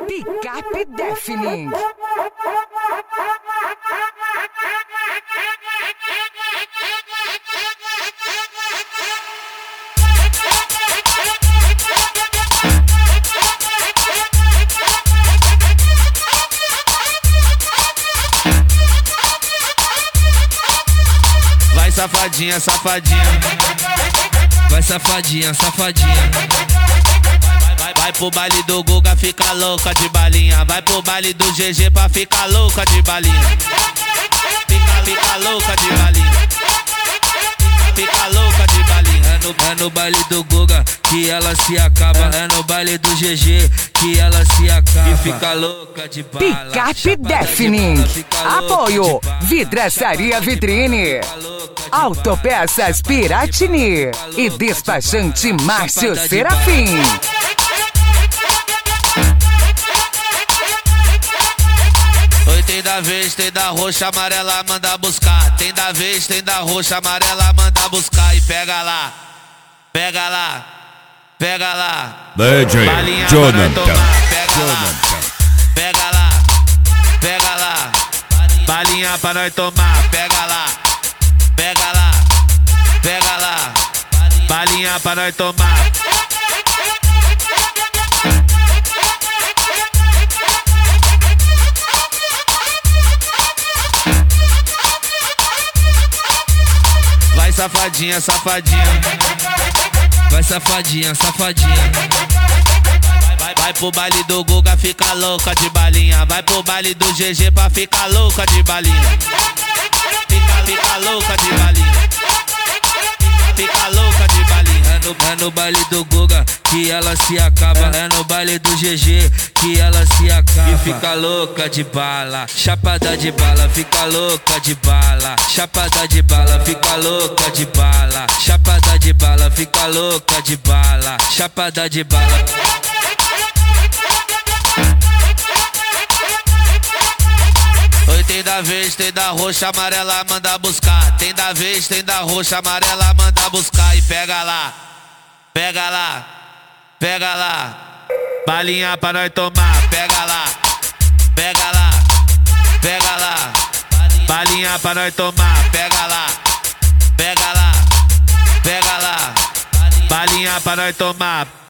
Picape Deafening. Vai safadinha, safadinha. Vai safadinha, safadinha. Vai pro baile do Guga, fica louca de balinha. Vai pro baile do GG pra ficar louca de balinha. Fica louca de balinha. Fica louca de balinha. É no baile do Guga que ela se acaba. É no baile do GG que ela se acaba. E fica louca de bala. Picape Deafening. Apoio Vidraçaria Vitrine, Autopeças Piratini e Despachante Márcio Serafim. Oi, tem da vez, tem da roxa, amarela, manda buscar. Tem da vez, tem da roxa, amarela, manda buscar. E pega lá, pega lá, pega lá. DJ Balinha Jonathan. pega lá, pega lá, pega lá. Balinha pra nós tomar, pega lá, pega lá, pega lá. Balinha pra nós tomar. Vai safadinha, safadinha. Vai safadinha, safadinha. Vai pro baile do Guga, fica louca de balinha. Vai pro baile do GG pra ficar louca de balinha. Fica louca de balinha. Fica louca de balinha. É no baile do Guga que ela se acaba. É no baile do GG que ela se acaba. E fica louca de bala, chapada de bala. Fica louca de bala, chapada de bala. Fica louca de bala, chapada de bala. Fica louca de bala, chapada de bala. Oi, tem da vez, tem da roxa, amarela, manda buscar. Tem da vez, tem da roxa, amarela, manda buscar. E pega lá, pega lá, pega lá. Balinha pra nós tomar, pega lá, pega lá, pega lá. Balinha pra nós tomar, pega lá, pega lá, pega lá. Balinha pra nós tomar.